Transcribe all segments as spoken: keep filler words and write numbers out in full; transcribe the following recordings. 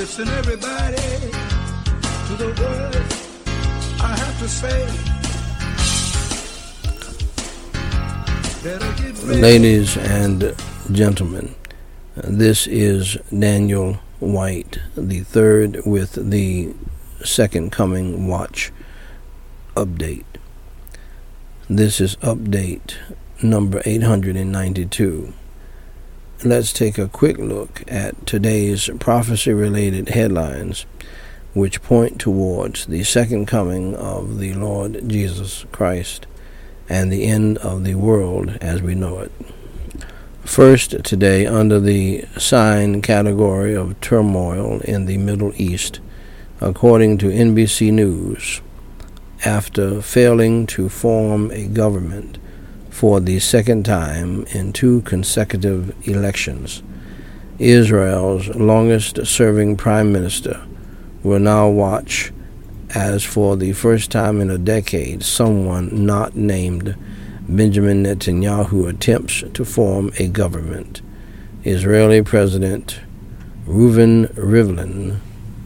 Listen, everybody, to the words I have to say. Ladies and gentlemen, this is Daniel White the third with the Second Coming Watch update. This is update number eight hundred ninety-two. Let's take a quick look at today's prophecy-related headlines, which point towards the second coming of the Lord Jesus Christ and the end of the world as we know it. First, today, under the sign category of turmoil in the Middle East, according to N B C News, after failing to form a government for the second time in two consecutive elections, Israel's longest-serving prime minister will now watch as for the first time in a decade someone not named Benjamin Netanyahu attempts to form a government. Israeli President Reuven Rivlin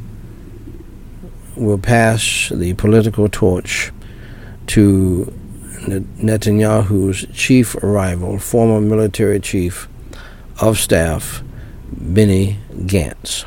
will pass the political torch to Netanyahu's chief rival, former military chief of staff Benny Gantz,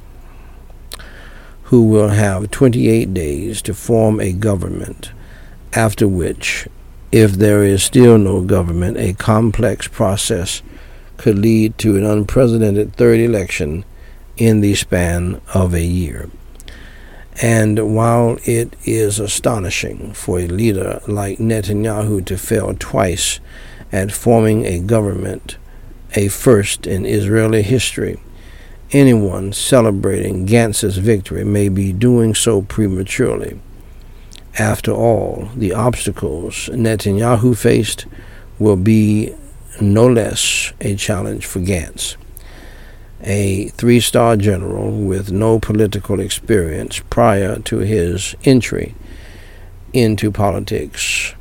who will have twenty-eight days to form a government, after which, if there is still no government, a complex process could lead to an unprecedented third election in the span of a year. And while it is astonishing for a leader like Netanyahu to fail twice at forming a government, a first in Israeli history, anyone celebrating Gantz's victory may be doing so prematurely. After all, the obstacles Netanyahu faced will be no less a challenge for Gantz, a three-star general with no political experience prior to his entry into politics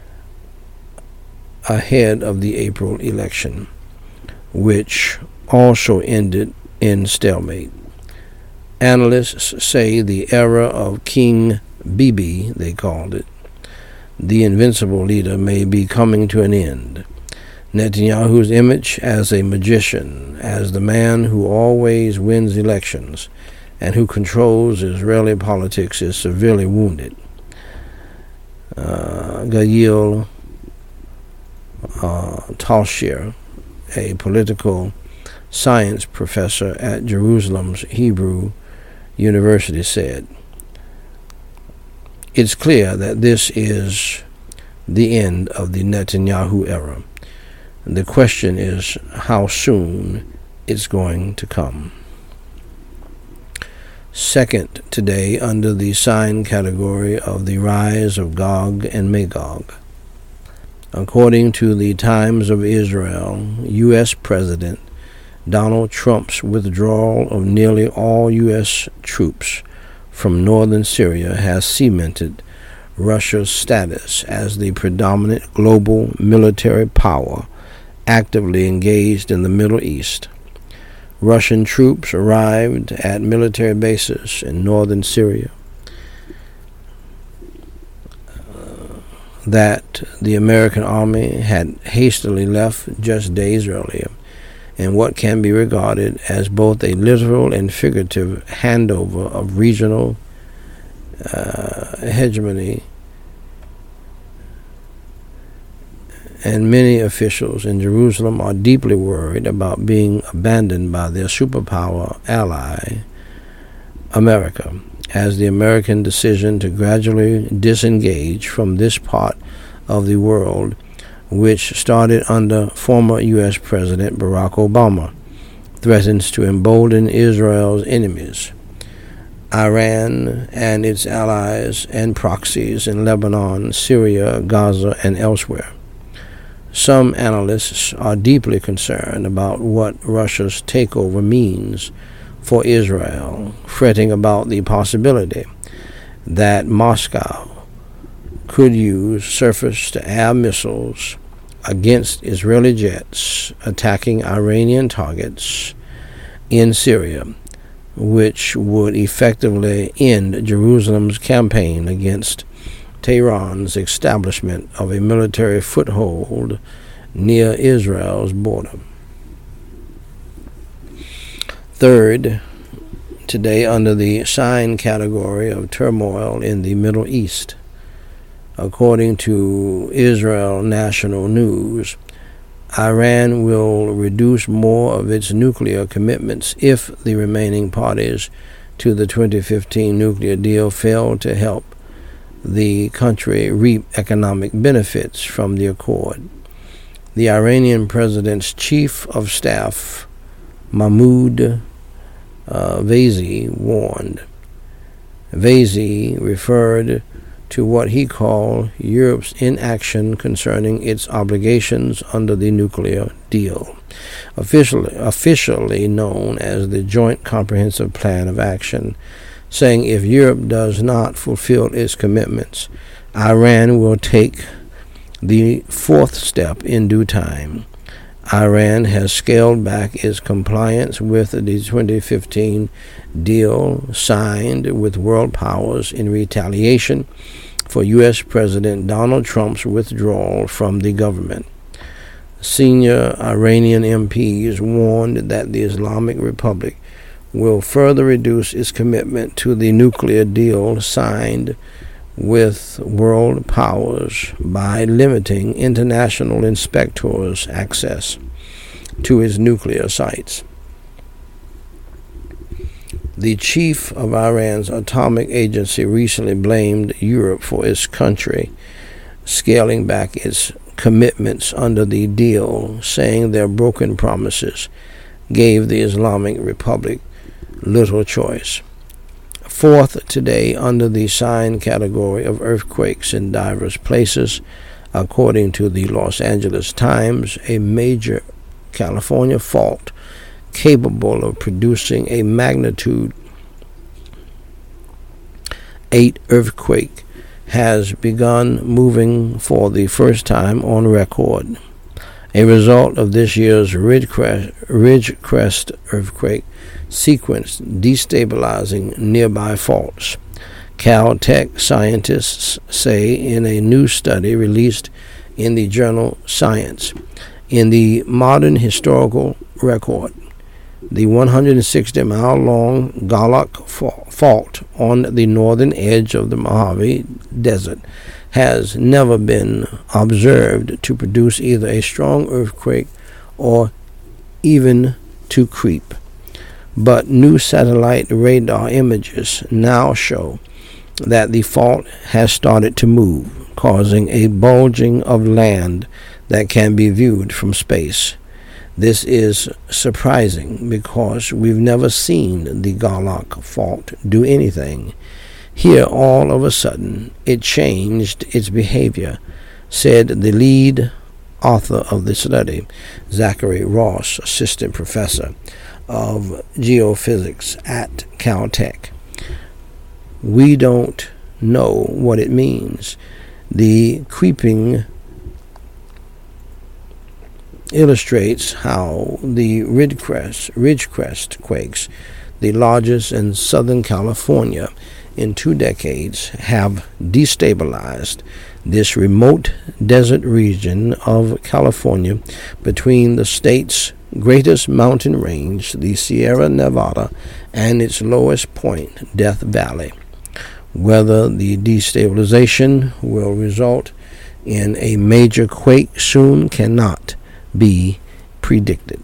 ahead of the April election, which also ended in stalemate. Analysts say the era of King Bibi, they called it, the invincible leader, may be coming to an end. Netanyahu's image as a magician, as the man who always wins elections and who controls Israeli politics, is severely wounded. Uh, Gayil uh, Talshir, a political science professor at Jerusalem's Hebrew University, said, "It's clear that this is the end of the Netanyahu era. The question is how soon it's going to come." Second, today, under the sign category of the rise of Gog and Magog, according to the Times of Israel, U S President Donald Trump's withdrawal of nearly all U S troops from northern Syria has cemented Russia's status as the predominant global military power actively engaged in the Middle East. Russian troops arrived at military bases in northern Syria uh, that the American army had hastily left just days earlier, in what can be regarded as both a literal and figurative handover of regional uh, hegemony. And many officials in Jerusalem are deeply worried about being abandoned by their superpower ally, America, as the American decision to gradually disengage from this part of the world, which started under former U S President Barack Obama, threatens to embolden Israel's enemies, Iran and its allies and proxies in Lebanon, Syria, Gaza, and elsewhere. Some analysts are deeply concerned about what Russia's takeover means for Israel, fretting about the possibility that Moscow could use surface-to-air missiles against Israeli jets attacking Iranian targets in Syria, which would effectively end Jerusalem's campaign against Tehran's establishment of a military foothold near Israel's border. Third, today under the sign category of turmoil in the Middle East, according to Israel National News, Iran will reduce more of its nuclear commitments if the remaining parties to the twenty fifteen nuclear deal fail to help the country reap economic benefits from the accord. The Iranian president's chief of staff, Mahmoud uh, Vazi, warned. Vazi referred to what he called Europe's inaction concerning its obligations under the nuclear deal, officially, officially known as the Joint Comprehensive Plan of Action, saying if Europe does not fulfill its commitments, Iran will take the fourth step in due time. Iran has scaled back its compliance with the twenty fifteen deal signed with world powers in retaliation for U S President Donald Trump's withdrawal from the government. Senior Iranian M Ps warned that the Islamic Republic will further reduce its commitment to the nuclear deal signed with world powers by limiting international inspectors' access to its nuclear sites. The chief of Iran's atomic agency recently blamed Europe for its country scaling back its commitments under the deal, saying their broken promises gave the Islamic Republic little choice. Fourth, today, under the sign category of earthquakes in diverse places, according to the Los Angeles Times, a major California fault capable of producing a magnitude eight earthquake has begun moving for the first time on record. A result of this year's Ridgecrest, Ridgecrest earthquake sequence destabilizing nearby faults, Caltech scientists say in a new study released in the journal Science. In the modern historical record, the one hundred sixty mile long Galak Fault on the northern edge of the Mojave Desert has never been observed to produce either a strong earthquake or even to creep. But new satellite radar images now show that the fault has started to move, causing a bulging of land that can be viewed from space. This is surprising because we've never seen the Galak Fault do anything. Here, all of a sudden, it changed its behavior, said the lead author of the study, Zachary Ross, assistant professor of geophysics at Caltech. We don't know what it means. The creeping illustrates how the Ridgecrest, Ridgecrest quakes, the largest in Southern California in two decades, have destabilized this remote desert region of California between the state's greatest mountain range, the Sierra Nevada, and its lowest point, Death Valley. Whether the destabilization will result in a major quake soon cannot be predicted.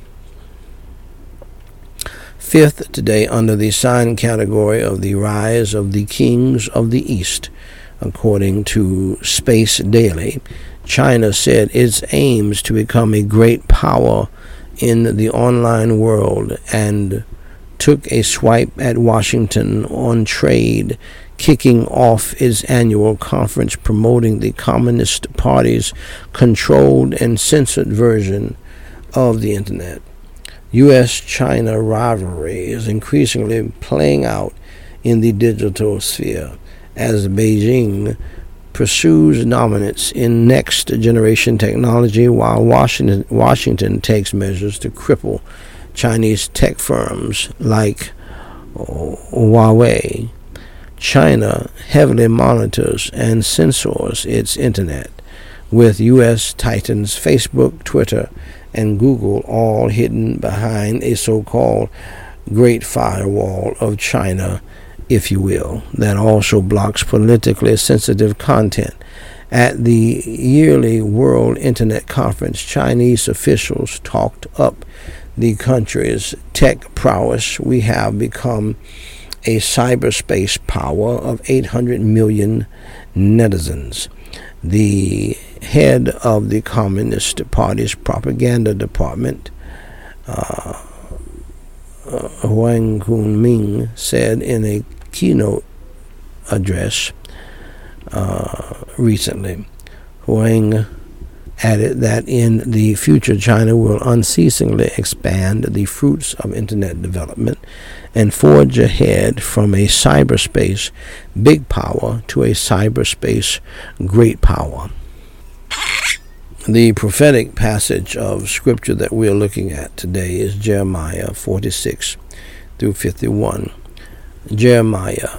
Fifth, today, under the sign category of the rise of the kings of the East, according to Space Daily, China said its aims to become a great power in the online world and took a swipe at Washington on trade, kicking off its annual conference promoting the Communist Party's controlled and censored version of the Internet. U S China rivalry is increasingly playing out in the digital sphere as Beijing pursues dominance in next-generation technology while Washington, Washington takes measures to cripple Chinese tech firms like Huawei. China heavily monitors and censors its internet, with U S titans Facebook, Twitter, and Google all hidden behind a so-called Great Firewall of China, if you will, that also blocks politically sensitive content. At the yearly World Internet Conference, Chinese officials talked up the country's tech prowess. We have become a cyberspace power of eight hundred million netizens. The head of the Communist Party's propaganda department, uh, uh, Huang Kunming, said in a keynote address uh, recently. Huang added that in the future, China will unceasingly expand the fruits of internet development and forge ahead from a cyberspace big power to a cyberspace great power. The prophetic passage of scripture that we are looking at today is Jeremiah forty-six through fifty-one. Jeremiah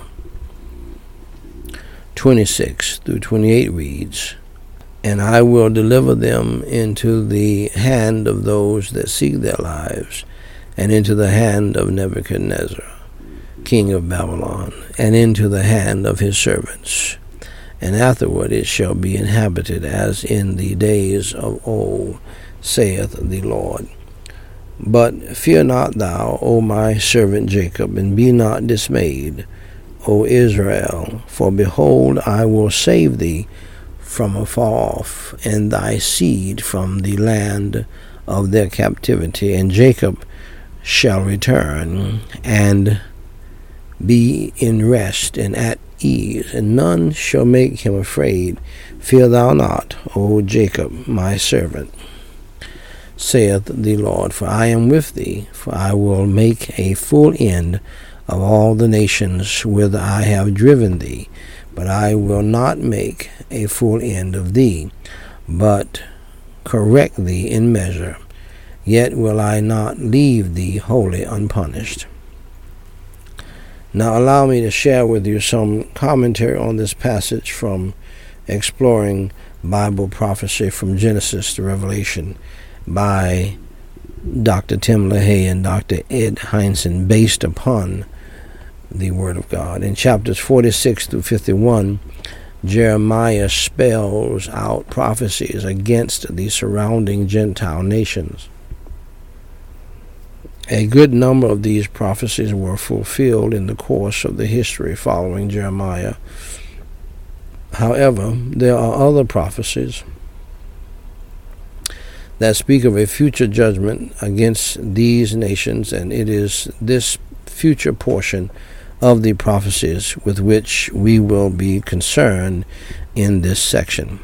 twenty-six through twenty-eight reads, "And I will deliver them into the hand of those that seek their lives, and into the hand of Nebuchadnezzar, king of Babylon, and into the hand of his servants. And afterward it shall be inhabited as in the days of old, saith the Lord. But fear not thou, O my servant Jacob, and be not dismayed, O Israel, for behold, I will save thee from afar off, and thy seed from the land of their captivity. And Jacob shall return, and be in rest and at ease, and none shall make him afraid. Fear thou not, O Jacob, my servant, saith the Lord, for I am with thee, for I will make a full end of all the nations whither I have driven thee. But I will not make a full end of thee, but correct thee in measure. Yet will I not leave thee wholly unpunished." Now allow me to share with you some commentary on this passage from Exploring Bible Prophecy from Genesis to Revelation by Doctor Tim LaHaye and Doctor Ed Hindson, based upon the Word of God. In chapters forty-six through fifty-one, Jeremiah spells out prophecies against the surrounding Gentile nations. A good number of these prophecies were fulfilled in the course of the history following Jeremiah. However, there are other prophecies that speak of a future judgment against these nations, and it is this future portion of the prophecies with which we will be concerned in this section.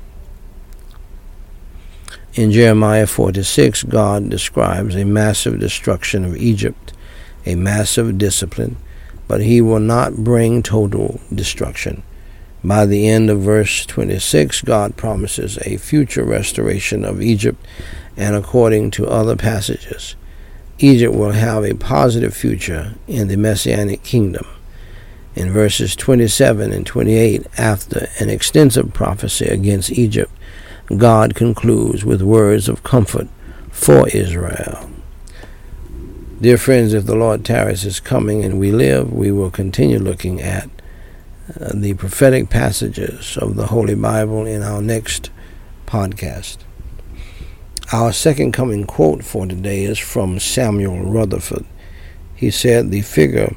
In Jeremiah forty-six, God describes a massive destruction of Egypt, a massive discipline, but he will not bring total destruction. By the end of verse twenty-six, God promises a future restoration of Egypt, and according to other passages, Egypt will have a positive future in the Messianic kingdom. In verses twenty-seven and twenty-eight, after an extensive prophecy against Egypt, God concludes with words of comfort for Israel. Dear friends, if the Lord tarries is coming and we live, we will continue looking at uh, the prophetic passages of the Holy Bible in our next podcast. Our second coming quote for today is from Samuel Rutherford. He said, "The figure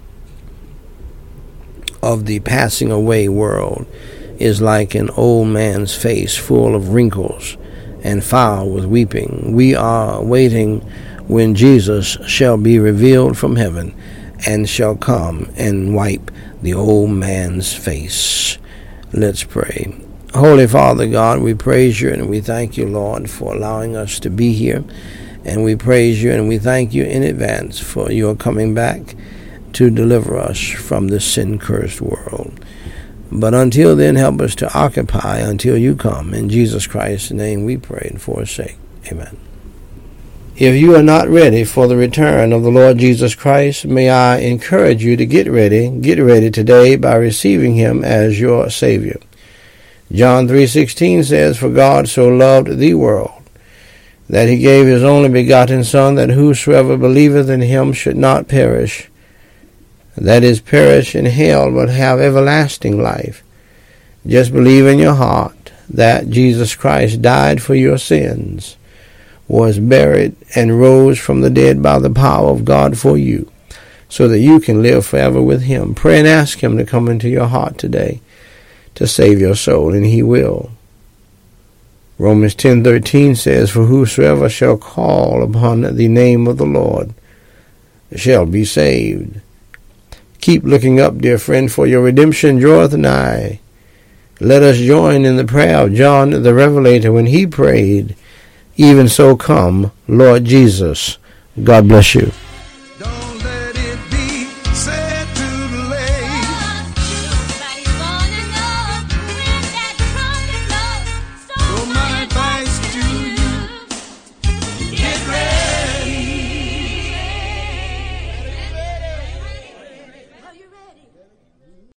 of the passing away world is like an old man's face full of wrinkles and foul with weeping. We are waiting when Jesus shall be revealed from heaven and shall come and wipe the old man's face." Let's pray. Holy Father God, we praise you and we thank you, Lord, for allowing us to be here. And we praise you and we thank you in advance for your coming back to deliver us from this sin-cursed world. But until then, help us to occupy until you come. In Jesus Christ's name we pray and for his sake. Amen. If you are not ready for the return of the Lord Jesus Christ, may I encourage you to get ready. Get ready today by receiving him as your Savior. John three sixteen says, "For God so loved the world, that he gave his only begotten Son, that whosoever believeth in him should not perish, that is, perish in hell, but have everlasting life." Just believe in your heart that Jesus Christ died for your sins, was buried, and rose from the dead by the power of God for you, so that you can live forever with him. Pray and ask him to come into your heart today to save your soul, and he will. Romans ten thirteen says, "For whosoever shall call upon the name of the Lord shall be saved." Keep looking up, dear friend, for your redemption draweth nigh. Let us join in the prayer of John the Revelator when he prayed, "Even so come, Lord Jesus." God bless you.